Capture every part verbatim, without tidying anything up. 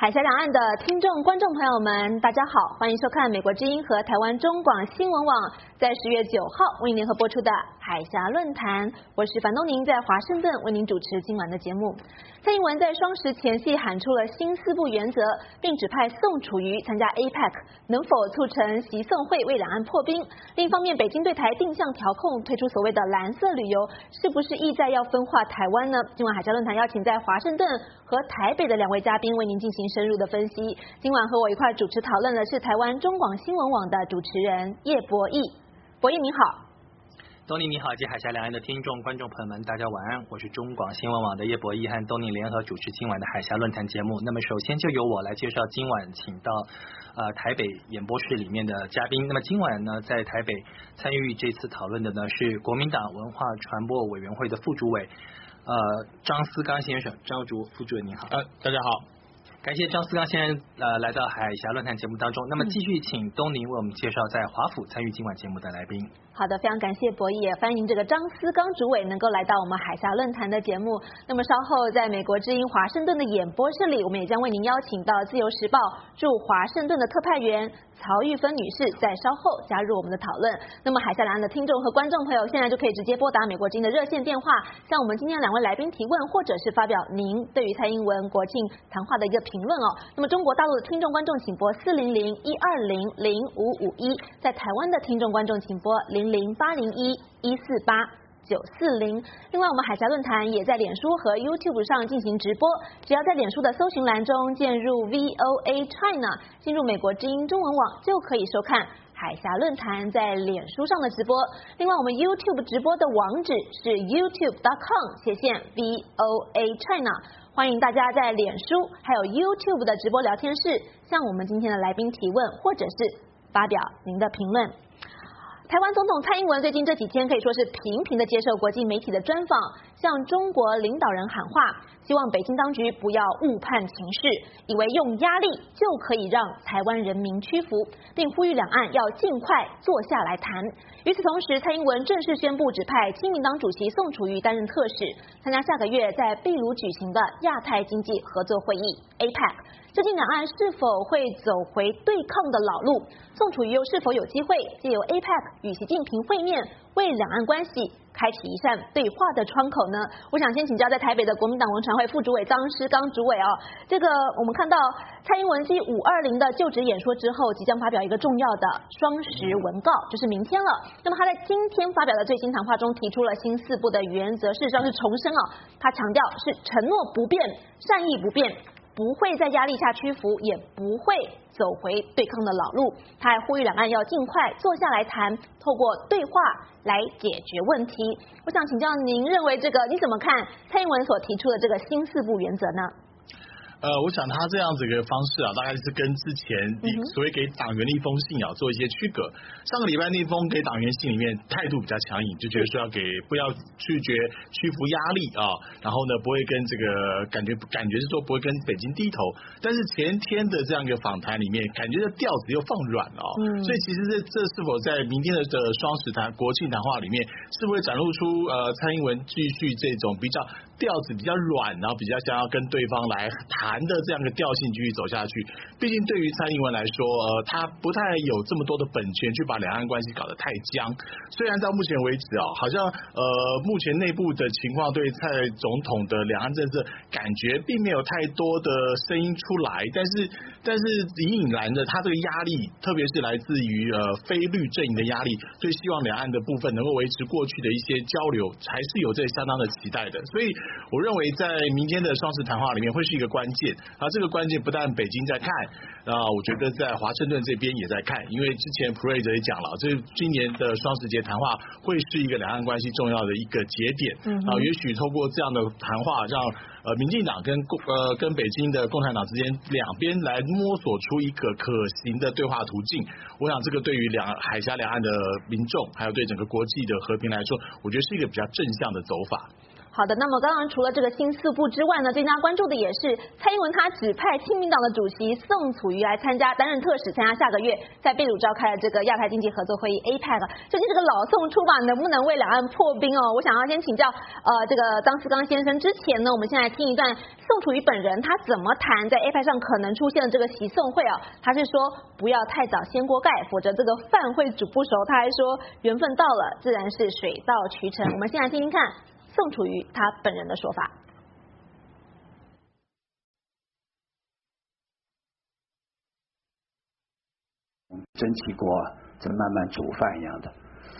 海峡两岸的听众、观众朋友们，大家好，欢迎收看美国之音和台湾中广新闻网在十月九号为您联合播出的海峡论坛。我是樊东宁，在华盛顿为您主持今晚的节目。蔡英文在双十前夕喊出了新四不原则，并指派宋楚瑜参加 A P E C， 能否促成习宋会为两岸破冰？另一方面，北京对台定向调控，推出所谓的蓝色旅游，是不是意在要分化台湾呢？今晚海峡论坛邀请在华盛顿和台北的两位嘉宾为您进行深入的分析。今晚和我一块主持讨论的是台湾中广新闻网的主持人叶博弈。博弈你好。 东宁你好，及海峡两岸的听众观众朋友们，大家晚安。我是中广新闻网的叶博弈，和东宁联合主持今晚的海峡论坛节目。那么首先就由我来介绍今晚请到呃台北演播室里面的嘉宾。那么今晚呢，在台北参与这次讨论的呢是国民党文化传播委员会的副主委呃张思刚先生，张主副主委您好。 呃，大家好。 感谢张思刚先生呃来到海峡论坛节目当中。那么继续请东宁为我们介绍在华府参与今晚节目的来宾。 好的，非常感谢博弈，也欢迎这个张思刚主委能够来到我们海峡论坛的节目。那么稍后在美国之音华盛顿的演播室里，我们也将为您邀请到自由时报驻华盛顿的特派员曹玉芬女士，在稍后加入我们的讨论。那么海峡两岸的听众和观众朋友，现在就可以直接拨打美国之音的热线电话，向我们今天两位来宾提问，或者是发表您对于蔡英文国庆谈话的一个评论哦。那么中国大陆的听众观众请拨四零零一二零零五五一，在台湾的听众观众请拨零零八零一一四八九四零。另外，我们海峡论坛也在脸书和 YouTube 上进行直播，只要在脸书的搜寻栏中键入 V O A China， 进入美国之音中文网，就可以收看海峡论坛在脸书上的直播。另外，我们 YouTube 直播的网址是 YouTube dot com 斜线 V O A China， 欢迎大家在脸书还有 YouTube 的直播聊天室向我们今天的来宾提问，或者是发表您的评论。台湾总统蔡英文最近这几天可以说是频频的接受国际媒体的专访，向中国领导人喊话，希望北京当局不要误判情势，以为用压力就可以让台湾人民屈服，并呼吁两岸要尽快坐下来谈。与此同时，蔡英文正式宣布指派亲民党主席宋楚瑜担任特使，参加下个月在秘鲁举行的亚太经济合作会议 A P E C。究竟两岸是否会走回对抗的老路？宋楚瑜又是否有机会借由 A P E C 与习近平会面，为两岸关系开启一扇对话的窗口呢？我想先请教在台北的国民党文传会副主委张思刚主委哦，这个我们看到蔡英文继五二零的就职演说之后，即将发表一个重要的双十文告，就是明天了。那么他在今天发表的最新谈话中提出了新四不的原则，事实上是重申哦，他强调是承诺不变，善意不变，不会在压力下屈服，也不会走回对抗的老路。他还呼吁两岸要尽快坐下来谈，透过对话来解决问题。我想请教您，认为这个你怎么看蔡英文所提出的这个新四不原则呢？ 呃，我想他这样子一个方式啊，大概是跟之前所谓给党员的一封信啊做一些区隔。上个礼拜那封给党员信里面态度比较强硬，就觉得说要给不要拒绝屈服压力啊，然后呢不会跟这个感觉感觉是说不会跟北京低头。但是前天的这样一个访谈里面，感觉这调子又放软了、哦嗯、所以其实这这是否在明天的的双十谈国庆谈话里面，是不是展露出呃蔡英文继续这种比较调子比较软，然后比较想要跟对方来谈的这样一个调性继续走下去？毕竟对于蔡英文来说，呃，他不太有这么多的本钱去把两岸关系搞得太僵。虽然到目前为止啊、哦，好像呃目前内部的情况对蔡总统的两岸政策感觉并没有太多的声音出来，但是但是隐隐然的，他这个压力，特别是来自于呃非绿阵营的压力，对希望两岸的部分能够维持过去的一些交流，还是有这相当的期待的。所以我认为在明天的双十谈话里面会是一个关键。啊，这个关键不但北京在看，啊，我觉得在华盛顿这边也在看，因为之前普瑞泽也讲了，这今年的双十节谈话会是一个两岸关系重要的一个节点。嗯，啊，也许透过这样的谈话，让呃民进党跟共呃跟北京的共产党之间两边来摸索出一个可行的对话途径。我想这个对于两海峡两岸的民众，还有对整个国际的和平来说，我觉得是一个比较正向的走法。 好的，那么刚刚除了这个新四部之外呢，最佳关注的也是蔡英文他指派亲民党的主席宋楚瑜来参加，担任特使，参加下个月在秘鲁召开的这个亚太经济合作会议 A P E C。究竟这个老宋出马能不能为两岸破冰哦？我想要先请教呃这个张思刚先生。之前呢，我们先来听一段宋楚瑜本人他怎么谈在 A P E C 上可能出现的这个习宋会啊，他是说不要太早掀锅盖，否则这个饭会煮不熟。他还说缘分到了，自然是水到渠成。我们先来听听看宋楚瑜他本人的说法。 蒸汽锅在慢慢煮饭一样的，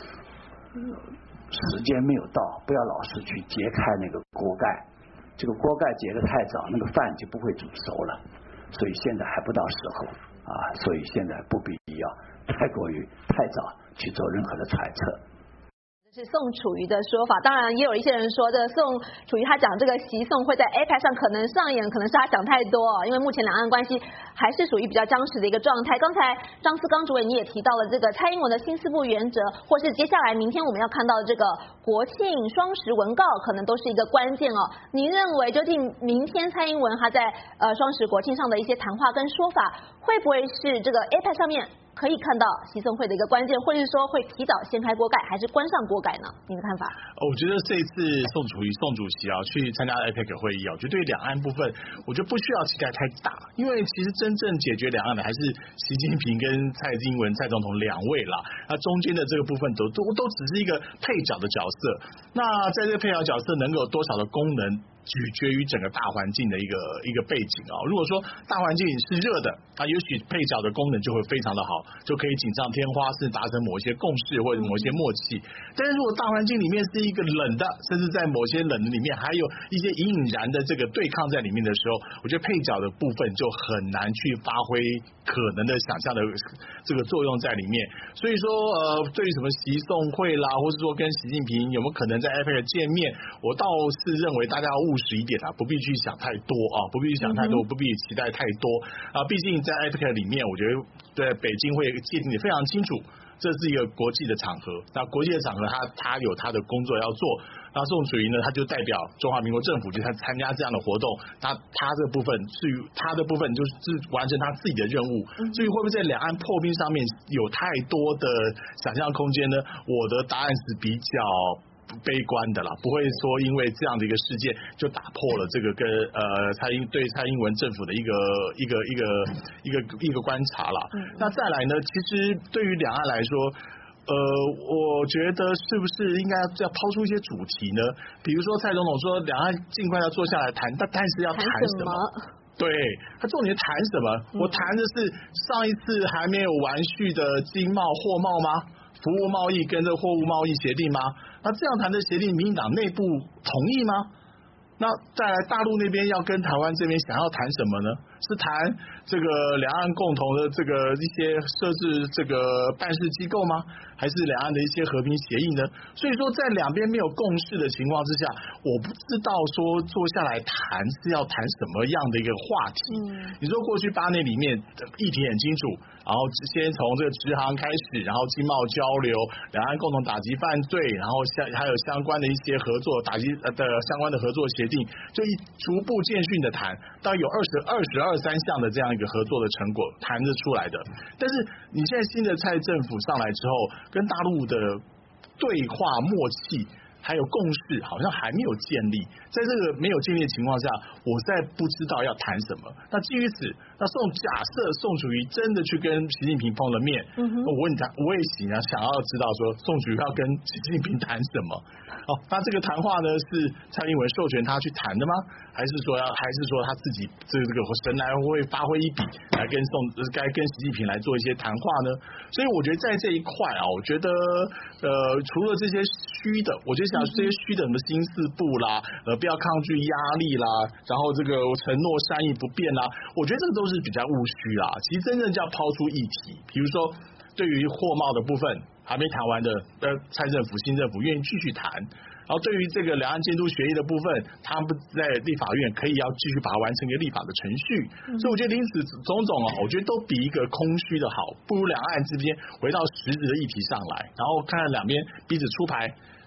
时间没有到，不要老是去揭开那个锅盖，这个锅盖揭得太早，那个饭就不会煮熟了。所以现在还不到时候啊，所以现在不必要太过于太早去做任何的揣测。 是宋楚瑜的说法，当然也有一些人说，这个宋楚瑜他讲这个习宋会在 A P E C 上可能上演，可能是他想太多哦，因为目前两岸关系还是属于比较僵持的一个状态。刚才张思刚主委你也提到了这个蔡英文的新四部原则，或是接下来明天我们要看到的这个国庆双十文告，可能都是一个关键哦。您认为究竟明天蔡英文他在呃双十国庆上的一些谈话跟说法，会不会是这个 A P E C 上面可以看到习宋会的一个关键，或是说会提早掀开锅盖，还是关上锅盖呢？您的看法？ 我觉得这一次宋楚瑜宋主席啊去参加 A P E C 会议啊，我觉得对两岸部分，我觉得不需要期待太大，因为其实真正解决两岸的还是习近平跟蔡英文蔡总统两位啦，那中间的这个部分都都都只是一个配角的角色。那在这个配角角色能够有多少的功能？取决于整个大环境的一个一个背景啊。如果说大环境是热的，那也许配角的功能就会非常的好，就可以锦上添花，是达成某一些共识或者某一些默契。但是如果大环境里面是一个冷的，甚至在某些冷的里面还有一些隐隐然的这个对抗在里面的时候，我觉得配角的部分就很难去发挥可能的想象的这个作用在里面。所以说呃，对于什么习宋会啦，或是说跟习近平有没有可能在 A P E C 见面，我倒是认为大家要务实一点啊，不必去想太多啊，不必去想太多，不必期待太多啊。毕竟在 A P E C 里面，我觉得对北京会界定得非常清楚，这是一个国际的场合。那国际的场合，他他有他的工作要做。那宋楚瑜呢，他就代表中华民国政府去参参加这样的活动，他他这部分至于他的部分就是完成他自己的任务。至于会不会在两岸破冰上面有太多的想象空间呢？我的答案是比较悲观的啦，不会说因为这样的一个事件就打破了这个跟呃蔡英对蔡英文政府的一个一个一个一个一个观察啦。那再来呢，其实对于两岸来说，呃，我觉得是不是应该要抛出一些主题呢？比如说蔡总统说两岸尽快要坐下来谈，但但是要谈什么？对，他重点谈什么？我谈的是上一次还没有完续的经贸货贸吗？服务贸易跟这货物贸易协定吗？那这样谈的协定，民进党内部同意吗？那再来大陆那边要跟台湾这边想要谈什么呢？是谈这个两岸共同的这个一些设置这个办事机构吗？还是两岸的一些和平协议呢？所以说在两边没有共识的情况之下，我不知道说坐下来谈是要谈什么样的一个话题。嗯、你说过去八年里面议题很清楚，然后先从这个直航开始，然后经贸交流，两岸共同打击犯罪，然后相还有相关的一些合作打击的相关的合作协定，就一逐步渐进的谈，到有二十二十二三项的这样一个合作的成果谈得出来的。但是你现在新的蔡政府上来之后，跟大陆的对话默契还有共识好像还没有建立，在这个没有建立的情况下，我再不知道要谈什么。那基于此，那宋假设宋楚瑜真的去跟习近平碰了面，嗯、我问他，我也想想要知道说宋楚瑜要跟习近平谈什么。哦，那这个谈话呢是蔡英文授权他去谈的吗？还是说要，还是说他自己这个这个神来会发挥一笔来跟宋该跟习近平来做一些谈话呢？所以我觉得在这一块啊，我觉得呃除了这些虚的，我觉得像这些虚的什么新四部啦，呃不要抗拒压力啦，然后这个承诺善意不变啦，我觉得这个都是比较务虚啦。其实真正叫抛出议题，比如说对于货贸的部分还没谈完的，呃，蔡政府新政府愿意继续谈。然后对于这个两岸监督协议的部分，他们在立法院可以要继续把它完成一个立法的程序。嗯、所以我觉得因此种种啊，我觉得都比一个空虚的好，不如两岸之间回到实质的议题上来，然后看看两边彼此出牌。然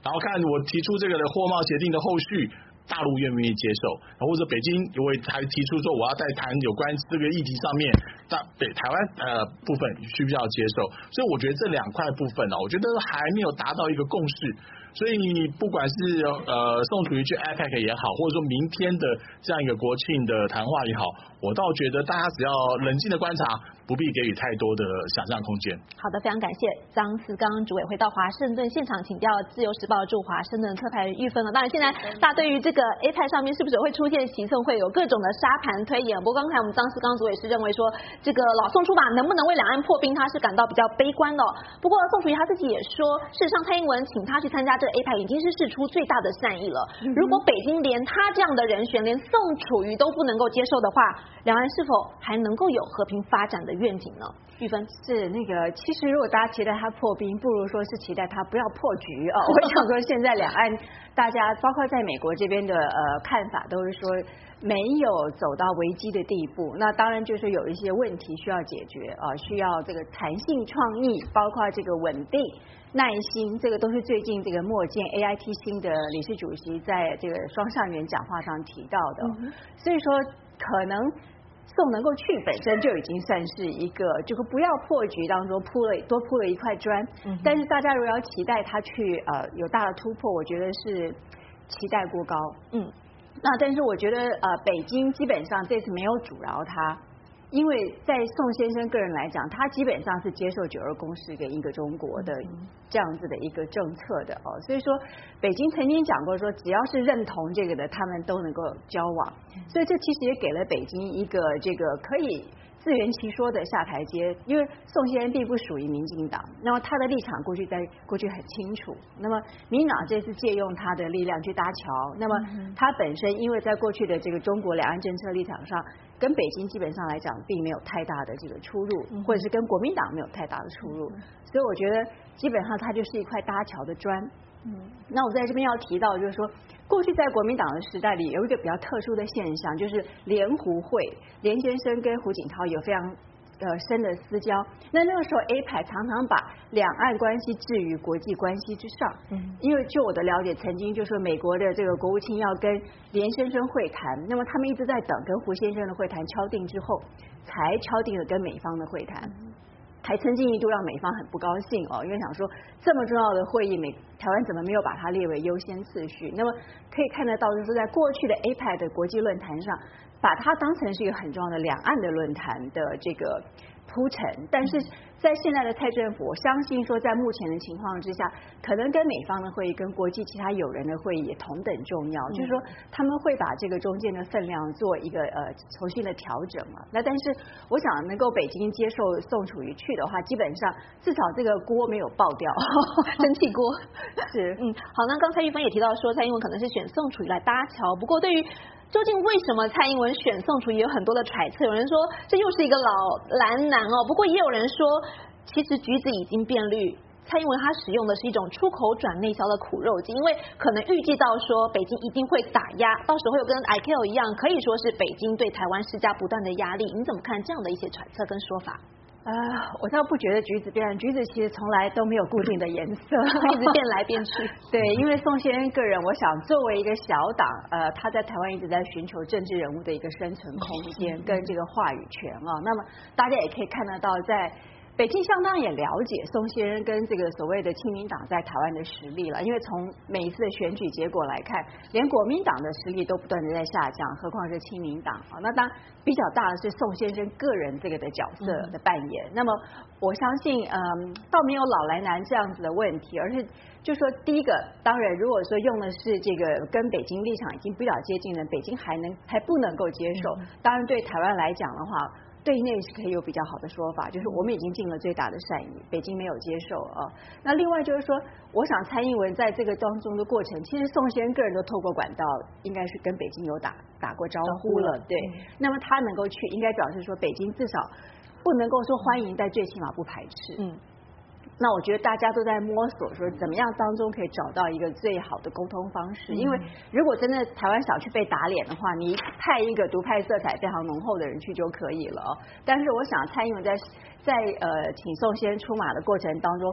然后看我提出这个的货贸协定的后续。大陆愿不愿意接受，或者北京因为还提出说我要在谈有关这个议题上面，大北台湾呃部分需不需要接受？所以我觉得这两块部分呢、啊，我觉得还没有达到一个共识。所以你不管是呃宋楚瑜去 A P E C 也好，或者说明天的这样一个国庆的谈话也好，我倒觉得大家只要冷静的观察，不必给予太多的想象空间。 好的，非常感谢张思刚主委回到华盛顿现场，请教自由时报驻华盛顿特派玉芬了。当然，现在大家对于这个 A P E C 上面是不是会出现习宋会有各种的沙盘推演。不过刚才我们张思刚主委是认为说，这个老宋出马能不能为两岸破冰，他是感到比较悲观的、哦。不过宋楚瑜他自己也说，事实上蔡英文请他去参加这个 A P E C 已经是释出最大的善意了。如果北京连他这样的人选，连宋楚瑜都不能够接受的话，两岸是否还能够有和平发展的愿景呢？玉芬是那个，其实如果大家期待他破冰，不如说是期待他不要破局啊、哦。我想说，现在两岸大家包括在美国这边的呃看法都是说没有走到危机的地步，那当然就是有一些问题需要解决啊、呃，需要这个弹性创意，包括这个稳定。耐心，这个都是最近这个莫健 A I T 新的理事主席在这个双上元讲话上提到的、嗯，所以说可能宋能够去本身就已经算是一个，就是不要破局当中铺了多铺了一块砖、嗯，但是大家如果要期待他去呃有大的突破，我觉得是期待过高，嗯，那但是我觉得呃北京基本上这次没有阻挠他。因为在宋先生个人来讲，他基本上是接受九二共识跟一个中国的这样子的一个政策的哦，所以说北京曾经讲过说，只要是认同这个的，他们都能够交往，所以这其实也给了北京一个这个可以自圆其说的下台阶，因为宋先生并不属于民进党，那么他的立场过去在过去很清楚，那么民进党这次借用他的力量去搭桥，那么他本身因为在过去的这个中国两岸政策立场上，跟北京基本上来讲并没有太大的这个出入，或者是跟国民党没有太大的出入，所以我觉得基本上它就是一块搭桥的砖。嗯，那我在这边要提到就是说，过去在国民党的时代里有一个比较特殊的现象，就是联胡会，连先生跟胡锦涛有非常呃深的私交。那那个时候 A P E C 常常把两岸关系置于国际关系之上。嗯，因为就我的了解，曾经就说美国的这个国务卿要跟连先生会谈，那么他们一直在等跟胡先生的会谈敲定之后，才敲定了跟美方的会谈。嗯，还曾经一度让美方很不高兴哦，因为想说这么重要的会议，美台湾怎么没有把它列为优先次序？那么可以看得到，就是说在过去的 A P E C 的国际论坛上，把它当成是一个很重要的两岸的论坛的这个铺陈，但是在现在的蔡政府，我相信说在目前的情况之下，可能跟美方的会议跟国际其他友人的会议也同等重要，嗯、就是说他们会把这个中间的分量做一个呃重新的调整嘛。那但是我想能够北京接受宋楚瑜去的话，基本上至少这个锅没有爆掉， 蒸汽锅是嗯好。那刚才玉芬也提到说，蔡英文可能是选宋楚瑜来搭桥，不过对于究竟为什么蔡英文选宋楚瑜有很多的揣测，有人说这又是一个老蓝男哦，不过也有人说其实橘子已经变绿，蔡英文他使用的是一种出口转内销的苦肉计，因为可能预计到说北京一定会打压，到时候会有跟 I Q 一样，可以说是北京对台湾施加不断的压力，你怎么看这样的一些揣测跟说法？ 呃，我倒不觉得橘子变，橘子其实从来都没有固定的颜色， 一直变来变去。 对，因为宋先生个人，我想作为一个小党，呃，他在台湾一直在寻求政治人物的一个生存空间跟这个话语权啊。那么大家也可以看得到，在北京相当也了解宋先生跟这个所谓的亲民党在台湾的实力了，因为从每一次的选举结果来看，连国民党的实力都不断的在下降，何况是亲民党啊。那当然比较大的是宋先生个人这个的角色的扮演。嗯、那么我相信，嗯，倒没有老来男这样子的问题，而是就说第一个，当然如果说用的是这个跟北京立场已经比较接近的，北京还能还不能够接受。嗯、当然对台湾来讲的话，对内是可以有比较好的说法，就是我们已经尽了最大的善意，北京没有接受啊。那另外就是说，我想蔡英文在这个当中的过程，其实宋先生个人都透过管道，应该是跟北京有打打过招呼了，对。嗯、那么他能够去，应该表示说北京至少不能够说欢迎，但最起码不排斥。嗯。那我觉得大家都在摸索，说怎么样当中可以找到一个最好的沟通方式。因为如果真的台湾小区被打脸的话，你派一个独派色彩非常浓厚的人去就可以了。但是我想蔡英文在在呃请宋先生出马的过程当中，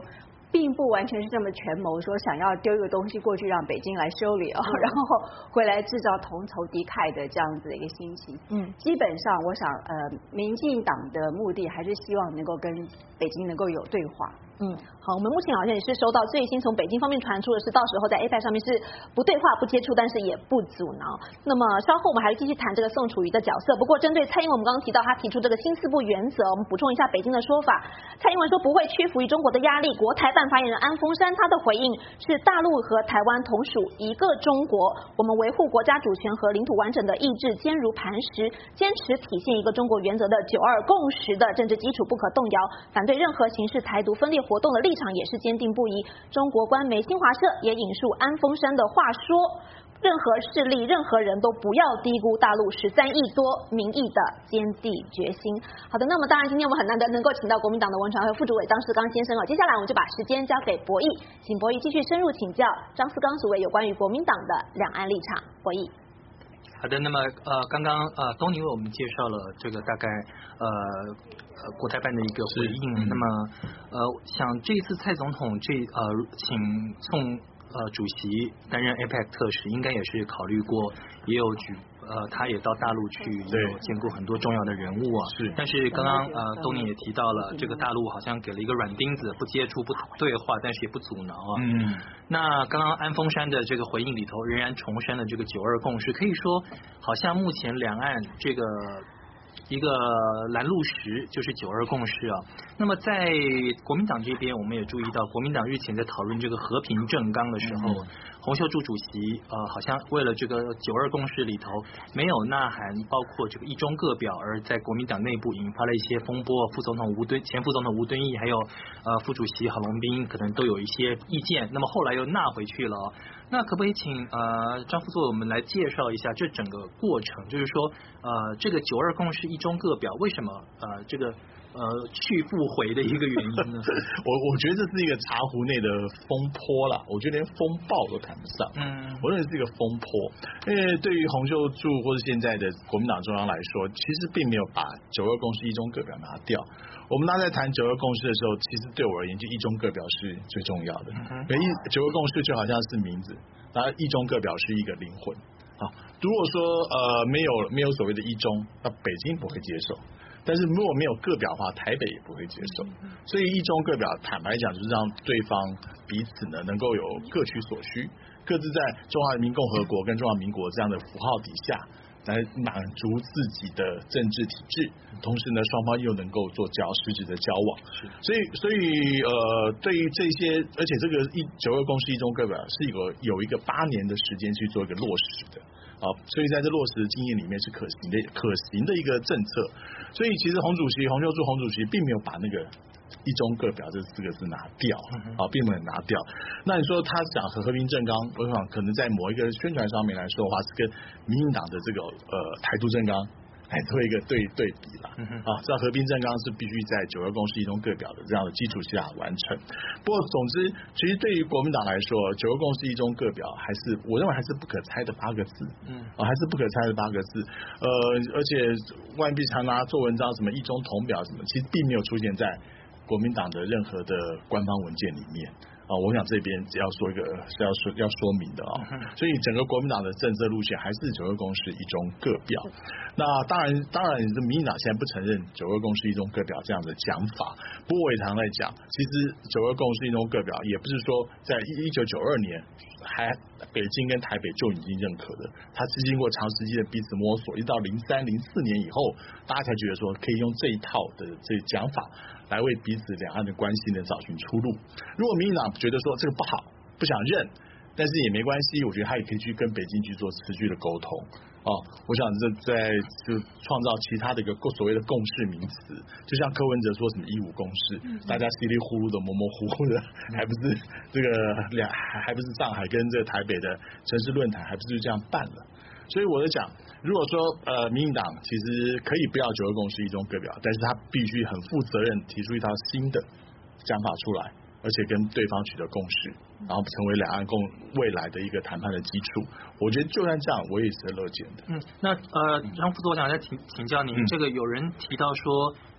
并不完全是这么权谋，说想要丢一个东西过去让北京来修理哦，然后回来制造同仇敌忾的这样子的一个心情。嗯，基本上我想，呃，民进党的目的还是希望能够跟北京能够有对话。 嗯，好，我们目前好像也是收到最新从北京方面传出的是，到时候在 A P E C 上面是不对话、不接触，但是也不阻挠。那么稍后我们还是继续谈这个宋楚瑜的角色。不过针对蔡英文，我们刚刚提到他提出这个新四不原则，我们补充一下北京的说法。蔡英文说不会屈服于中国的压力。国台办发言人安峰山他的回应是：大陆和台湾同属一个中国，我们维护国家主权和领土完整的意志坚如磐石，坚持体现一个中国原则的九二共识的政治基础不可动摇，反对任何形式台独分裂活动的立场也是坚定不移。中国官媒新华社也引述安峰山的话说，任何势力任何人都不要低估大陆十三亿多民意的坚定决心。好的，那么当然今天我们很难得能够请到国民党的文传会副主委张思刚先生哦，接下来我们就把时间交给博弈，请博弈继续深入请教张思刚主委有关于国民党的两岸立场。博弈。 好的，那么呃，刚刚呃，东尼为我们介绍了这个大概呃呃国台办的一个回应。嗯、那么呃，想这一次蔡总统这呃请宋呃主席担任 A P E C 特使，应该也是考虑过，也有举呃他也到大陆去，也有见过很多重要的人物啊。 是， 但是刚刚呃东尼也提到了，这个大陆好像给了一个软钉子，不接触、不对话，但是也不阻挠啊。嗯。那刚刚安峰山的这个回应里头，仍然重申了这个九二共识，可以说好像目前两岸这个一个拦路石就是九二共识啊。那么在国民党这边，我们也注意到，国民党日前在讨论这个和平政纲的时候，嗯、洪秀柱主席呃好像为了这个九二共识里头没有呐喊，包括这个一中各表，而在国民党内部引发了一些风波。副总统吴敦前副总统吴敦义还有呃副主席郝龙斌可能都有一些意见，那么后来又纳回去了。那可不可以请呃张副座我们来介绍一下这整个过程，就是说呃这个九二共识一中各表为什么呃这个呃去复回的一个原因呢？ 我我觉得这是一个茶壶内的风波啦，我觉得连风暴都谈不上。嗯，我认为是一个风波，因为对于洪秀柱或是现在的国民党中央来说，其实并没有把九二共识一中各表拿掉。我们大家在谈九二共识的时候，其实对我而言，就一中各表是最重要的。嗯、因为九二共识就好像是名字，然后一中各表是一个灵魂。好，如果说呃没有没有所谓的一中，那北京不会接受。但是如果没有各表的话，台北也不会接受。所以一中各表，坦白讲，就是让对方彼此呢能够有各取所需，各自在中华人民共和国跟中华民国这样的符号底下，来满足自己的政治体制，同时呢，双方又能够做交实质的交往。所以，所以呃，对于这些，而且这个一九二共识一中各表是一个有一个八年的时间去做一个落实的。啊，所以在这落实的经验里面是可行的，可行的一个政策。所以其实洪主席、洪秀柱洪主席并没有把那个一中各表这四个字拿掉啊，并没有拿掉。那你说他讲和和平政纲，我想可能在某一个宣传上面来说的话，是跟民进党的这个呃台独政纲来做一个对对比啦。啊，这和平政纲是必须在九二共识一中各表的这样的基础下完成。不过总之，其实对于国民党来说，九二共识一中各表还是我认为还是不可拆的八个字。嗯，啊，还是不可拆的八个字。呃，而且外币常拿做文章什么一中同表什么，其实并没有出现在国民党的任何的官方文件里面。啊，我想这边只要说一个是要说要说明的啊，所以整个国民党的政策路线还是九二共识一中各表。那当然，当然，民进党现在不承认九二共识一中各表这样的讲法。不过伟堂来讲，其实九二共识一中各表也不是说在一九九二年还北京跟台北就已经认可的，它是经过长时间的彼此摸索，一直到零三零四年以后，大家才觉得说可以用这一套的这讲法来为彼此两岸的关系呢找寻出路。如果民进党觉得说这个不好，不想认，但是也没关系，我觉得他也可以去跟北京去做持续的沟通。哦，我想这在就创造其他的一个所谓的共识名词，就像柯文哲说什么一五共识，嗯、大家稀里糊涂的模模糊糊的，还不是这个两还还不是上海跟这个台北的城市论坛，还不是就这样办了。所以我在讲，如果说呃民进党其实可以不要九二共识一中各表，但是他必须很负责任提出一套新的讲法出来，而且跟对方取得共识，然后成为两岸共未来的一个谈判的基础。我觉得就算这样，我也是乐见的。 嗯，那呃张副座，我想再请请教您，嗯、这个有人提到说，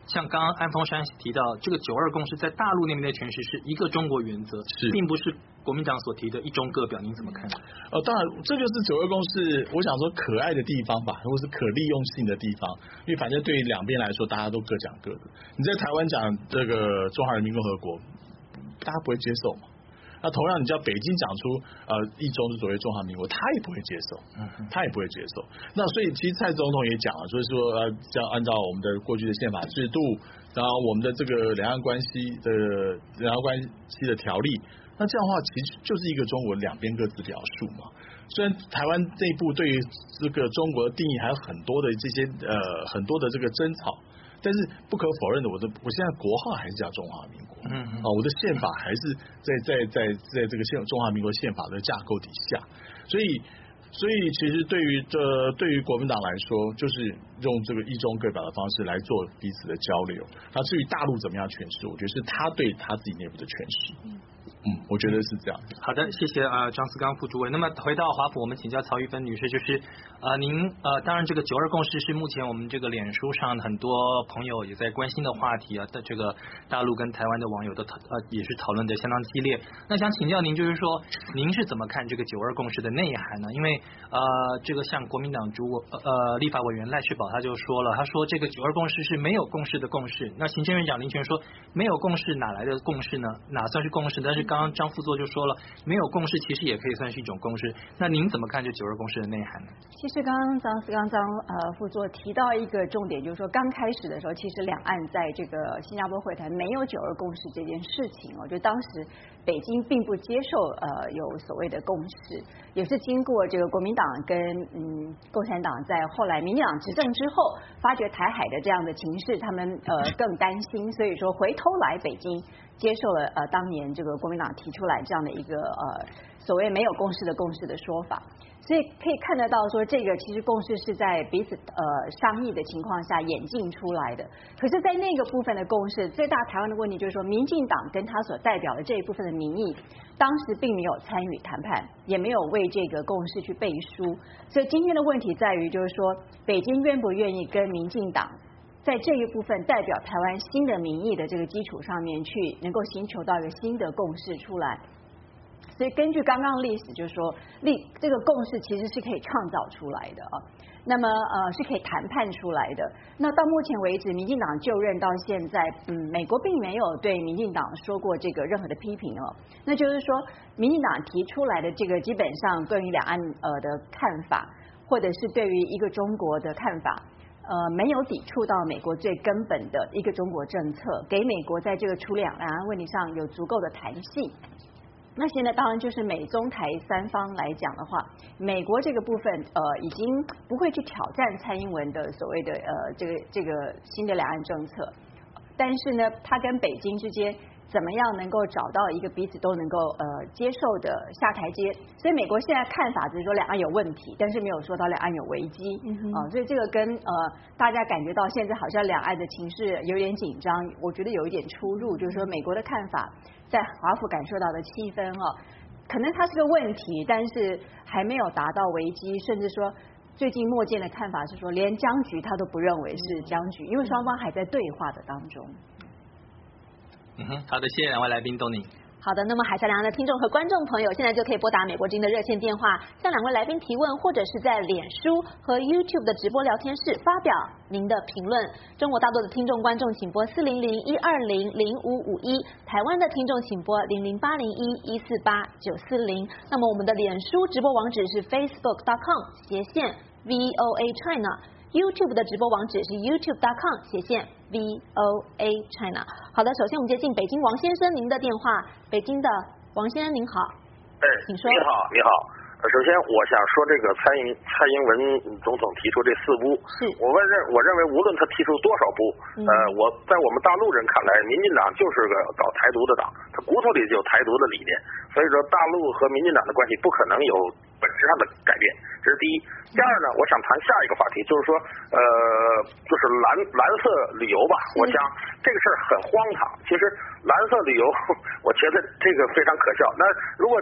像刚刚安峰山提到，这个九二共识在大陆那边的诠释是一个中国原则， 是并不是国民党所提的一中各表，您怎么看？ 呃，当然，这就是九二共识，我想说可爱的地方吧，或是可利用性的地方，因为反正对两边来说，大家都各讲各的。你在台湾讲这个中华人民共和国，大家不会接受嘛？那同样，你叫北京讲出呃一中是所谓中华民国，他也不会接受，他也不会接受。那所以其实蔡总统也讲了，所以说呃，要按照我们的过去的宪法制度，然后我们的这个两岸关系的两岸关系的条例，那这样的话其实就是一个中国两边各自表述嘛。虽然台湾内部对于这个中国的定义还有很多的这些呃很多的这个争吵。但是不可否认的，我的我现在国号还是叫中华民国，嗯啊，我的宪法还是在在在在这个宪中华民国宪法的架构底下，所以所以其实对于这对于国民党来说，就是用这个一中各表的方式来做彼此的交流。那至于大陆怎么样诠释，我觉得是他对他自己内部的诠释。嗯，我觉得是这样。 好的，谢谢啊、呃、张思刚副主委。那么回到华府，我们请教曹玉芬女士，就是呃您呃当然这个九二共识是目前我们这个脸书上很多朋友也在关心的话题啊，的这个大陆跟台湾的网友都讨呃也是讨论的相当激烈。那想请教您，就是说您是怎么看这个九二共识的内涵呢？因为呃这个像国民党主呃立法委员赖世宝他就说了，他说这个九二共识是没有共识的共识。那行政院长林权说没有共识哪来的共识呢？哪算是共识？但是刚刚刚张副座就说了，没有共识其实也可以算是一种共识。那您怎么看这九二共识的内涵呢？ 其实刚刚张思刚张呃副座提到一个重点，就是说刚开始的时候，其实两岸在这个新加坡会谈没有九二共识这件事情，我觉得当时北京并不接受呃有所谓的共识，也是经过这个国民党跟嗯共产党在后来民进党执政之后，发觉台海的这样的情势，他们呃更担心，所以说回头来北京接受了呃当年这个国民党提出来这样的一个呃所谓没有共识的共识的说法，所以可以看得到说这个其实共识是在彼此呃商议的情况下演进出来的。可是，在那个部分的共识，最大台湾的问题就是说，民进党跟他所代表的这一部分的民意，当时并没有参与谈判，也没有为这个共识去背书。所以今天的问题在于，就是说北京愿不愿意跟民进党在这一部分代表台湾新的民意的这个基础上面去能够寻求到一个新的共识出来。所以根据刚刚历史，就是说历这个共识其实是可以创造出来的啊。那么呃是可以谈判出来的。那到目前为止，民进党就任到现在，嗯，美国并没有对民进党说过这个任何的批评哦。那就是说，民进党提出来的这个基本上关于两岸呃的看法，或者是对于一个中国的看法。呃，没有抵触到美国最根本的一个中国政策，给美国在这个处理两岸问题上有足够的弹性。那现在当然就是美中台三方来讲的话，美国这个部分呃已经不会去挑战蔡英文的所谓的呃这个这个新的两岸政策，但是呢，他跟北京之间怎么样能够找到一个彼此都能够呃接受的下台阶？所以美国现在看法只是说两岸有问题，但是没有说到两岸有危机啊、呃，所以这个跟呃大家感觉到现在好像两岸的情势有点紧张，我觉得有一点出入，就是说美国的看法在华府感受到的气氛哦，可能它是个问题，但是还没有达到危机，甚至说最近莫健的看法是说，连僵局他都不认为是僵局，因为双方还在对话的当中。 嗯哼，好的，谢谢两位来宾，都宁。 好的，那么海峡两岸的听众和观众朋友，现在就可以拨打美国之音的热线电话，向两位来宾提问，或者是在脸书和 YouTube 的直播聊天室发表您的评论。中国大陆的听众观众请拨四零零一二零零五五一，台湾的听众请拨零零八零一一四八九四零。那么我们的脸书直播网址是 facebook dot com 斜线 V O A China。YouTube 的直播网址是 youtube dot com 斜线 V O A China。好的，首先我们接进北京王先生您的电话。北京的王先生您好， 哎， 请说。 你好，你好。首先我想说这个蔡英蔡英文总统提出这四不， 是我问认我认为无论他提出多少不，嗯、呃，我在我们大陆人看来，民进党就是个搞台独的党，他骨头里就有台独的理念，所以说大陆和民进党的关系不可能有本质上的改变，这是第一。第二呢，我想谈下一个话题，就是说，呃，就是蓝蓝色旅游吧。我想这个事儿很荒唐。其实蓝色旅游，我觉得这个非常可笑。那如果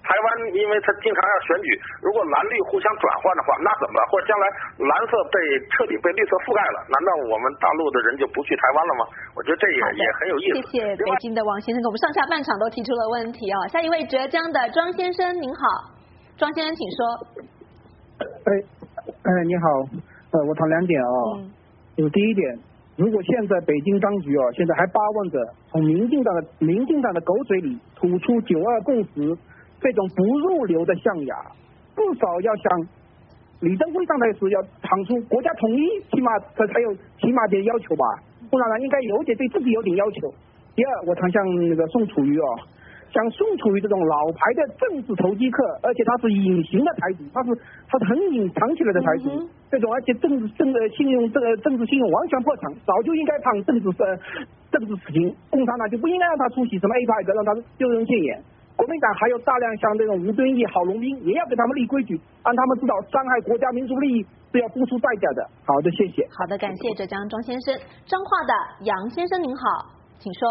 台湾因为它经常要选举，如果蓝绿互相转换的话，那怎么办？或者将来蓝色被彻底被绿色覆盖了，难道我们大陆的人就不去台湾了吗？我觉得这也也很有意思。 谢谢北京的王先生，给我们上下半场都提出了问题哦。下一位浙江的庄先生，您好，庄先生请说。 哎哎，你好，呃，我谈两点啊、哦。嗯。有第一点，如果现在北京当局啊，现在还巴望着从民进党的民进党的狗嘴里吐出九二共识这种不入流的象牙，至少要向李登辉上台时要喊出国家统一，起码这才有起码的要求吧，不然呢应该有点对自己有点要求。第二，我常向那个宋楚瑜哦，像宋楚瑜这种老牌的政治投机客，而且他是隐形的台独，他是他是很隐藏起来的台独，嗯、这种而且政治政治信用这个政治信用完全破产，早就应该判政治呃政治死刑，共产党就不应该让他出席什么 A 派的，让他丢人现眼。国民党还有大量像这种吴敦义、郝龙斌，也要给他们立规矩，让他们知道伤害国家民族利益是要付出代价的。好的，谢谢。 好的，感谢浙江庄先生。彰化的杨先生您好，请说。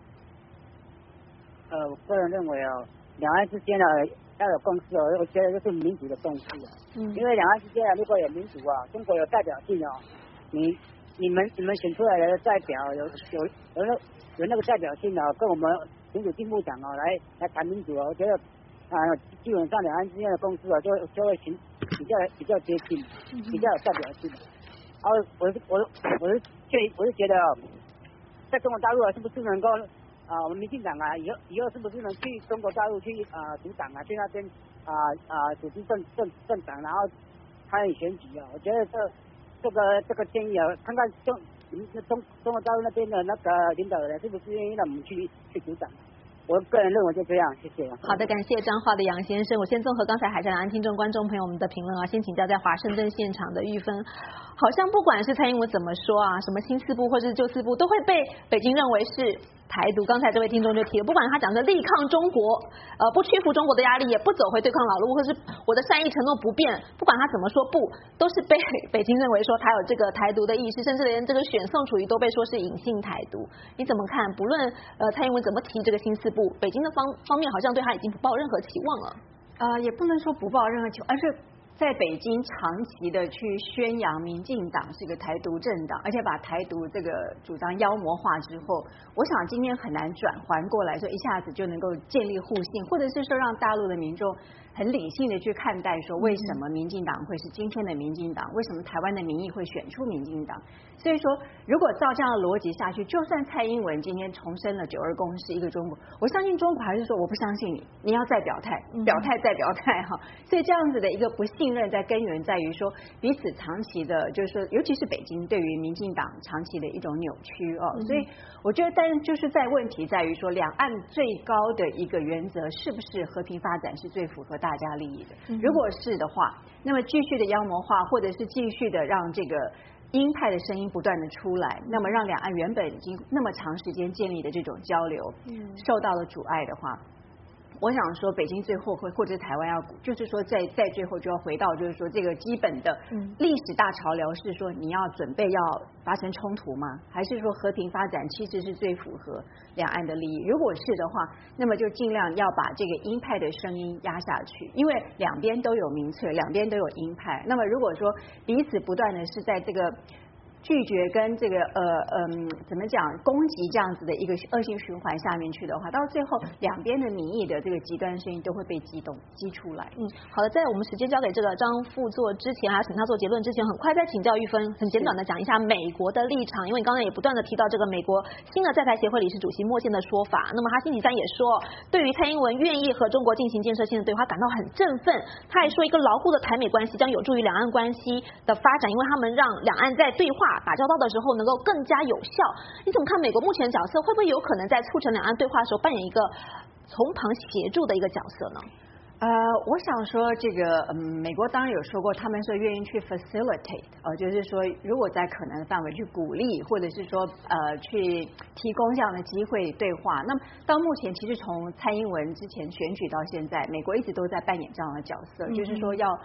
呃，我个人认为哦，两岸之间呢要有共识哦，我觉得就是民主的共识啊。嗯。因为两岸之间啊，如果有民主啊，中国有代表性哦，你你们你们选出来的代表有有有那有那个代表性啊，跟我们民主进步党啊来来谈民主啊，我觉得啊基本上两岸之间的共识啊，就就会形比较比较接近，比较有代表性。然后我是我我是建议我是觉得哦，在中国大陆啊，是不是能够啊，我们民进党啊，以后以后是不是能去中国大陆去啊组党啊，去那边啊啊组织政政政党，然后参与选举啊？我觉得这这个这个建议啊，看看中中中国大陆那边的那个领导人是不是愿意让我们去去组党？我个人认为就这样，谢谢。 好的，感谢彰化的杨先生。我先综合刚才海峡两岸听众观众朋友们的评论啊，先请教在华盛顿现场的玉芬，好像不管是蔡英文怎么说啊，什么新四部或是旧四部，都会被北京认为是台独。刚才这位听众就提了，不管他讲的力抗中国，呃，不屈服中国的压力，也不走回对抗老路，或是我的善意承诺不变，不管他怎么说不，都是被北京认为说他有这个台独的意识，甚至连这个选宋楚瑜都被说是隐性台独。你怎么看？不论呃蔡英文怎么提这个新四部，北京的方方面好像对他已经不抱任何期望了。 呃，也不能说不抱任何期望，而是在北京长期的去宣扬民进党是一个台独政党，而且把台独这个主张妖魔化之后，我想今天很难转换过来说一下子就能够建立互信，或者是说让大陆的民众很理性的去看待说为什么民进党会是今天的民进党，为什么台湾的民意会选出民进党。所以说如果照这样的逻辑下去，就算蔡英文今天重申了九二共识一个中国，我相信中国还是说我不相信你，你要再表态，表态再表态哈。所以这样子的一个不信任在根源在于说彼此长期的，就是说尤其是北京对于民进党长期的一种扭曲哦。所以我觉得但就是在问题在于说两岸最高的一个原则是不是和平发展是最符合大家利益的。如果是的话，那么继续的妖魔化，或者是继续的让这个鹰派的声音不断的出来，那么让两岸原本已经那么长时间建立的这种交流受到了阻碍的话，我想说北京最后会或者台湾要就是说在在最后就要回到就是说这个基本的历史大潮流是说你要准备要发生冲突吗？还是说和平发展其实是最符合两岸的利益？如果是的话，那么就尽量要把这个鹰派的声音压下去，因为两边都有民粹，两边都有鹰派。那么如果说彼此不断的是在这个拒绝跟这个呃嗯怎么讲攻击这样子的一个恶性循环下面去的话，到最后两边的民意的这个极端声音都会被激动激出来。嗯， 好的，在我们时间交给这个张副座之前，还要请他做结论之前，很快再请教玉芬，很简短的讲一下美国的立场，因为你刚才也不断的提到这个美国新的在台协会理事主席莫宪的说法，那么他星期三也说，对于蔡英文愿意和中国进行建设性的对话感到很振奋，他还说一个牢固的台美关系将有助于两岸关系的发展，因为他们让两岸在对话打交道的时候能够更加有效。你怎么看美国目前的角色，会不会有可能在促成两岸对话的时候扮演一个从旁协助的一个角色呢？ 呃，我想说这个，嗯，美国当然有说过，他们是愿意去 facilitate， 呃，就是说如果在可能的范围去鼓励，或者是说呃去提供这样的机会对话。那么到目前，其实从蔡英文之前选举到现在，美国一直都在扮演这样的角色，嗯、就是说要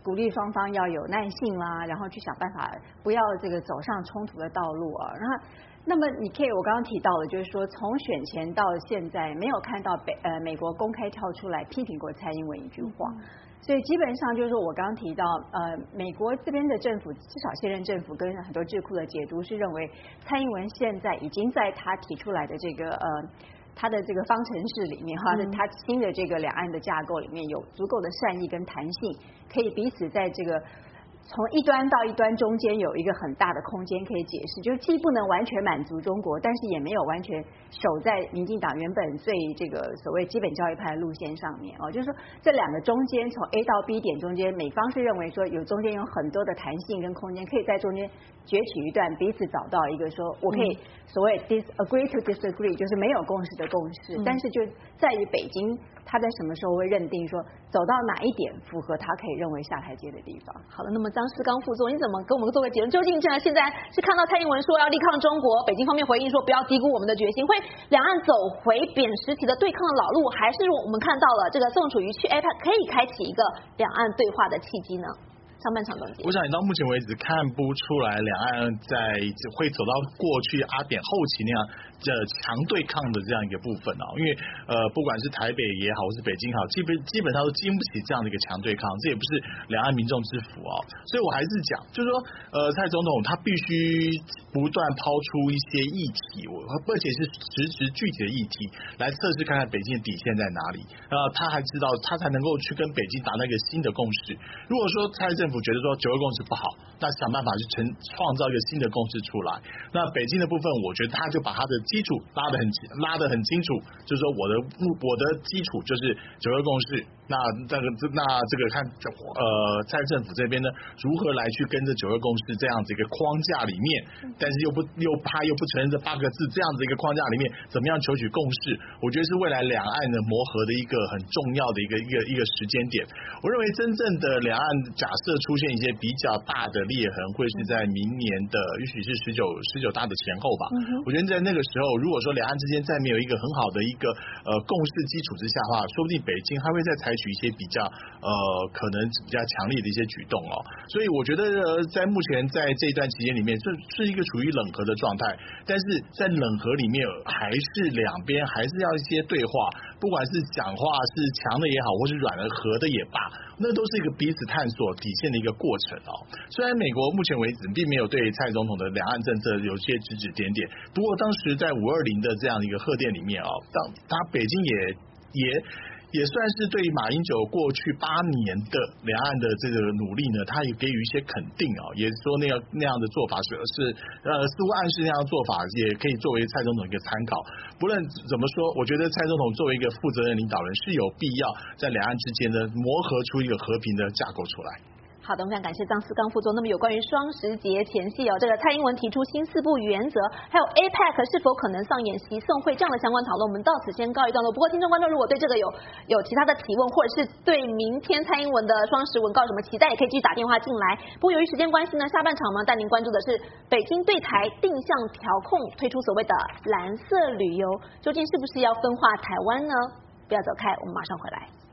鼓励双方要有耐性啦，然后去想办法不要这个走上冲突的道路啊。然后，那么你可以我刚刚提到了，就是说从选前到现在没有看到北呃美国公开跳出来批评过蔡英文一句话。嗯，所以基本上就是说我刚刚提到，呃，美国这边的政府，至少现任政府跟很多智库的解读是认为，蔡英文现在已经在他提出来的这个呃他的这个方程式里面，哈，他新的这个两岸的架构里面有足够的善意跟弹性，可以彼此在这个从一端到一端中间有一个很大的空间可以解释，就是既不能完全满足中国，但是也没有完全守在民进党原本最这个所谓基本教义派的路线上面哦，就是说这两个中间从 A 到 B 点中间，美方是认为说有中间有很多的弹性跟空间，可以在中间攫取一段，彼此找到一个说我可以所谓 disagree to disagree， 就是没有共识的共识，但是就在于北京他在什么时候会认定说走到哪一点符合他可以认为下台阶的地方。 好了，那么张世刚副座，你怎么跟我们做个结论？究竟现在是看到蔡英文说要力抗中国，北京方面回应说不要低估我们的决心，会两岸走回扁实体的对抗的老路，还是我们看到了这个宋楚瑜去 A P E C 可以开启一个两岸对话的契机呢？上半场总结， 我想你到目前为止看不出来两岸在会走到过去阿扁后期那样的强对抗的这样一个部分啊，因为呃不管是台北也好，或是北京也好，基本基本上都经不起这样的一个强对抗，这也不是两岸民众之福啊。所以我还是讲，就是说呃蔡总统他必须不断抛出一些议题，而且是实质具体的议题来测试看看北京的底线在哪里，呃他还知道他才能够去跟北京达到一个新的共识。如果说蔡政府觉得说九二共识不好，那想办法去成创造一个新的共识出来。那北京的部分，我觉得他就把他的基础拉得很拉得很清楚，就是说我的我的基础就是九二共识。那这个那这个看呃蔡政府这边呢，如何来去跟着九二共识这样子一个框架里面，但是又不又他又不承认这八个字这样子一个框架里面，怎么样求取共识？我觉得是未来两岸的磨合的一个很重要的一个一个一个时间点。我认为真正的两岸假设出现一些比较大的裂痕，会是在明年的也许是十九十九大的前后吧。我觉得在那个时候，如果说两岸之间再没有一个很好的一个呃共识基础之下的话，说不定北京还会再采取一些比较呃可能比较强烈的一些举动哦。所以我觉得呃在目前在这一段期间里面，这是一个处于冷和的状态，但是在冷和里面还是两边还是要一些对话，不管是讲话是强的也好，或是软的和的也罢，那都是一个彼此探索底线的一个过程哦。虽然美国目前为止并没有对蔡总统的两岸政策有些指指点点，不过当时在五二零的这样一个贺电里面哦，当他北京也也也算是对马英九过去八年的两岸的这个努力呢，他也给予一些肯定啊，也说那样那样的做法是是呃似乎暗示那样的做法也可以作为蔡总统一个参考。不论怎么说，我觉得蔡总统作为一个负责任领导人是有必要在两岸之间呢磨合出一个和平的架构出来。 好的，我们非常感谢张思刚副座。那么有关于双十节前夕哦，这个蔡英文提出新四部原则，还有 A P E C 是否可能上演习送会这样的相关讨论，我们到此先告一段落。不过听众观众如果对这个有有其他的提问，或者是对明天蔡英文的双十文告有什么期待，也可以继续打电话进来。不过由于时间关系呢，下半场呢带您关注的是北京对台定向调控推出所谓的蓝色旅游，究竟是不是要分化台湾呢？不要走开，我们马上回来。